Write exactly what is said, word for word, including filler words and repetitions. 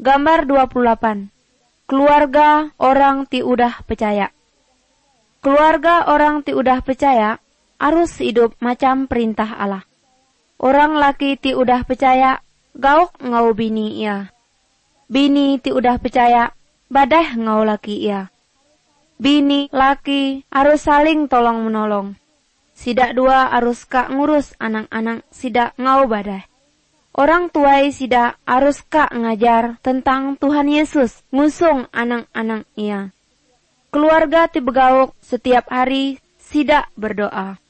Gambar dua puluh delapan. Keluarga orang ti udah percaya. Keluarga orang ti udah percaya harus hidup macam perintah Allah. Orang laki ti udah percaya gauk ngau bini ia. Bini ti udah percaya badah ngau laki ia. Bini laki harus saling tolong menolong. Sidak dua harus kak ngurus anak-anak sidak ngau badah. Orang tuai sidak harus kak ngajar tentang Tuhan Yesus ngusung anak-anak ia. Keluarga ti begauk setiap hari sidak berdoa.